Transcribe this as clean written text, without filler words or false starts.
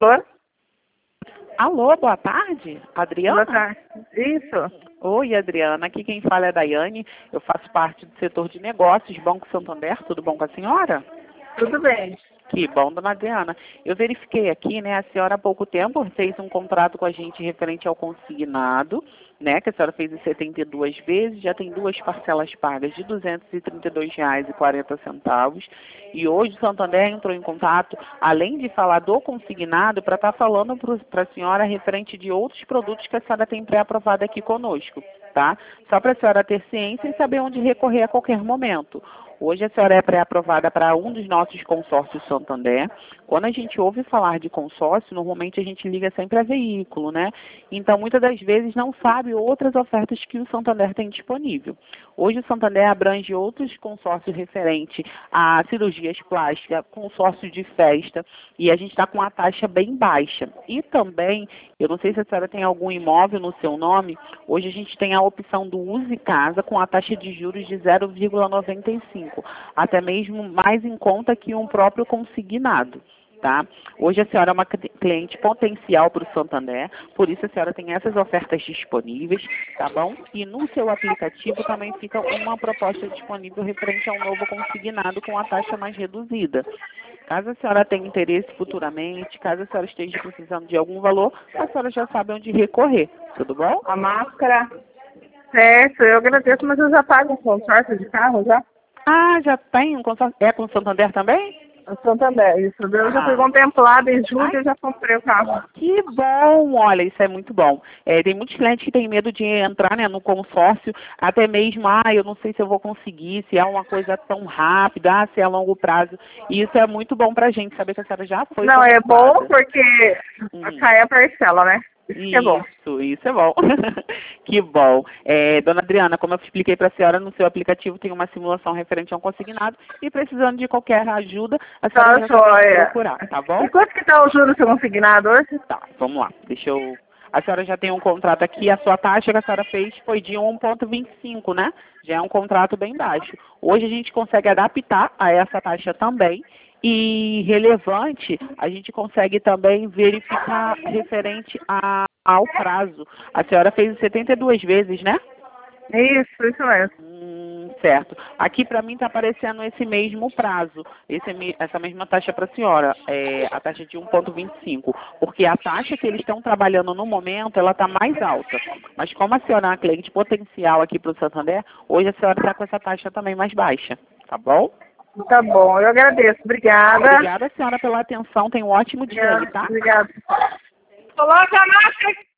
Alô? Alô, boa tarde, Adriana? Boa tarde. Isso. Oi, Adriana, aqui quem fala é a Daiane, eu faço parte do setor de negócios, Banco Santander, tudo bom com a senhora? Tudo bem. Que bom, dona Adriana. Eu verifiquei aqui, né, a senhora há pouco tempo fez um contrato com a gente referente ao consignado, né, que a senhora fez em 72 vezes, já tem duas parcelas pagas de R$ 232,40. E hoje o Santander entrou em contato, além de falar do consignado, para estar falando para a senhora referente de outros produtos que a senhora tem pré-aprovado aqui conosco, tá? Só para a senhora ter ciência e saber onde recorrer a qualquer momento. Hoje a senhora é pré-aprovada para um dos nossos consórcios Santander. Quando a gente ouve falar de consórcio, normalmente a gente liga sempre a veículo, né? Então, muitas das vezes não sabe outras ofertas que o Santander tem disponível. Hoje o Santander abrange outros consórcios referentes a cirurgias plásticas, consórcio de festa, e a gente está com uma taxa bem baixa. E também, eu não sei se a senhora tem algum imóvel no seu nome, hoje a gente tem a opção do Use Casa com a taxa de juros de 0,95, até mesmo mais em conta que um próprio consignado. Tá? Hoje a senhora é uma cliente potencial para o Santander, por isso a senhora tem essas ofertas disponíveis, tá bom? E no seu aplicativo também fica uma proposta disponível referente a um novo consignado com a taxa mais reduzida. Caso a senhora tenha interesse futuramente, caso a senhora esteja precisando de algum valor, a senhora já sabe onde recorrer, tudo bom? A máscara. Certo, eu agradeço, mas eu já pago um consórcio de carro já. Ah, já tem um consórcio? É com o Santander também? O Santander, isso. Eu já fui contemplada em julho e já comprei o carro. Que bom! Olha, isso é muito bom. Tem muitos clientes que têm medo de entrar, né, no consórcio, até mesmo, eu não sei se eu vou conseguir, se é uma coisa tão rápida, se é a longo prazo. E isso é muito bom pra gente, saber que a senhora já foi Não, é bom contemplada. porque cai a parcela, né? Isso que é bom. Isso é bom. Que bom. Dona Adriana, como eu expliquei para a senhora, no seu aplicativo tem uma simulação referente a um consignado e precisando de qualquer ajuda, a senhora já pode procurar, tá bom? E quanto que tá o juros do seu consignado hoje? Tá, vamos lá. A senhora já tem um contrato aqui, a sua taxa que a senhora fez foi de 1,25, né? Já é um contrato bem baixo. Hoje a gente consegue adaptar a essa taxa também. E relevante, a gente consegue também verificar referente ao prazo. A senhora fez 72 vezes, né? Isso mesmo. Certo. Aqui para mim está aparecendo esse mesmo prazo, essa mesma taxa para a senhora, a taxa de 1,25, porque a taxa que eles estão trabalhando no momento, ela está mais alta. Mas como a senhora é uma cliente potencial aqui para o Santander, hoje a senhora está com essa taxa também mais baixa, tá bom? Tá bom, eu agradeço. Obrigada. Obrigada, senhora, pela atenção. Tenha um ótimo dia aí, tá? Obrigada. Coloca a máscara.